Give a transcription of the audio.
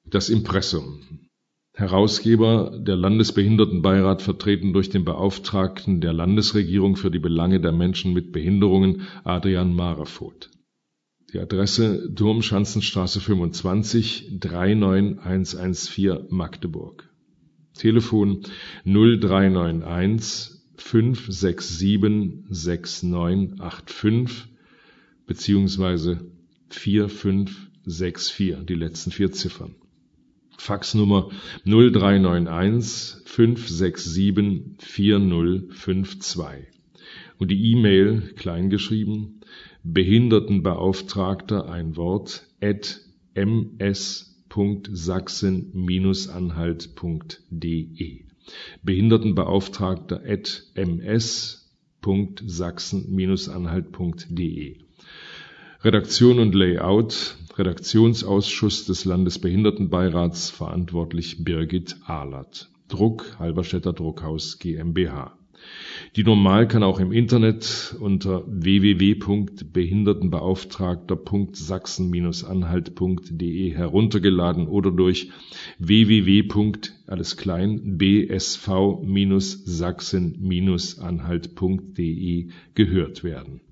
Das Impressum. Herausgeber der Landesbehindertenbeirat, vertreten durch den Beauftragten der Landesregierung für die Belange der Menschen mit Behinderungen, Adrian Marevoth. Die Adresse: Turmschanzenstraße 25, 39114 Magdeburg. Telefon 0391 567 6985 beziehungsweise 4564, die letzten 4 Ziffern. Faxnummer 0391 567 4052. Und die E-Mail, kleingeschrieben, Behindertenbeauftragter, ein Wort, ms.sachsen-anhalt.de. Behindertenbeauftragter ms.sachsen-anhalt.de. Redaktion und Layout, Redaktionsausschuss des Landesbehindertenbeirats, verantwortlich Birgit Ahlert. Druck, Halberstädter Druckhaus GmbH. Die Normal kann auch im Internet unter www.behindertenbeauftragter.sachsen-anhalt.de heruntergeladen oder durch www.bsv-sachsen-anhalt.de gehört werden.